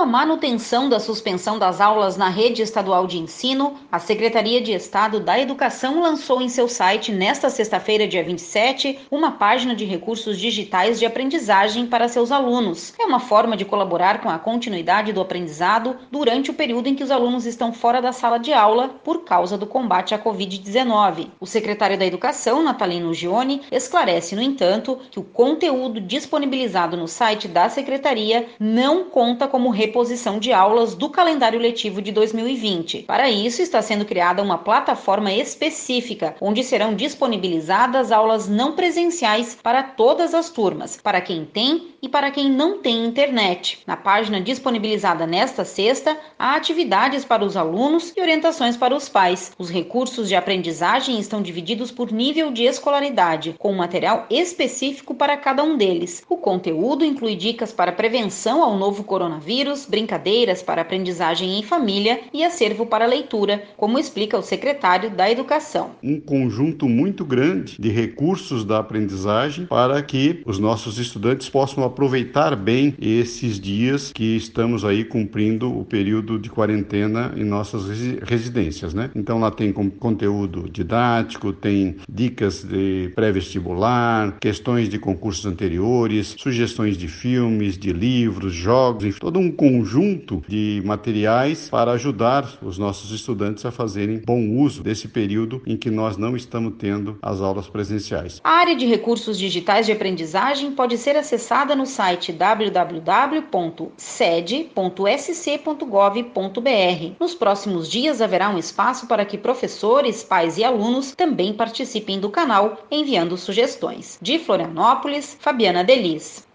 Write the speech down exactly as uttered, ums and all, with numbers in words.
a manutenção da suspensão das aulas na rede estadual de ensino, a Secretaria de Estado da Educação lançou em seu site, nesta sexta-feira, dia vinte e sete, uma página de recursos digitais de aprendizagem para seus alunos. É uma forma de colaborar com a continuidade do aprendizado durante o período em que os alunos estão fora da sala de aula por causa do combate à covid dezenove. O secretário da Educação, Natalino Gioni, esclarece, no entanto, que o conteúdo disponibilizado no site da Secretaria não conta como reposição de aulas do calendário letivo de dois mil e vinte. Para isso, está sendo criada uma plataforma específica, onde serão disponibilizadas aulas não presenciais para todas as turmas, para quem tem e para quem não tem internet. Na página disponibilizada nesta sexta, há atividades para os alunos e orientações para os pais. Os recursos de aprendizagem estão divididos por nível de escolaridade, com material específico para cada um deles. O conteúdo inclui dicas para prevenção ao novo coronavírus, brincadeiras para aprendizagem em família e acervo para leitura, como explica o secretário da Educação. Um conjunto muito grande de recursos da aprendizagem para que os nossos estudantes possam aproveitar bem esses dias que estamos aí cumprindo o período de quarentena em nossas residências, né? Então lá tem conteúdo didático, tem dicas de pré-vestibular, questões de concursos anteriores, sugestões de filmes, de livros, jogos, enfim, todo um conjunto de materiais para ajudar os nossos estudantes a fazerem bom uso desse período em que nós não estamos tendo as aulas presenciais. A área de recursos digitais de aprendizagem pode ser acessada no site w w w ponto sede ponto s c ponto gov ponto b r. Nos próximos dias haverá um espaço para que professores, pais e alunos também participem do canal, enviando sugestões. De Florianópolis, Fabiana Delis.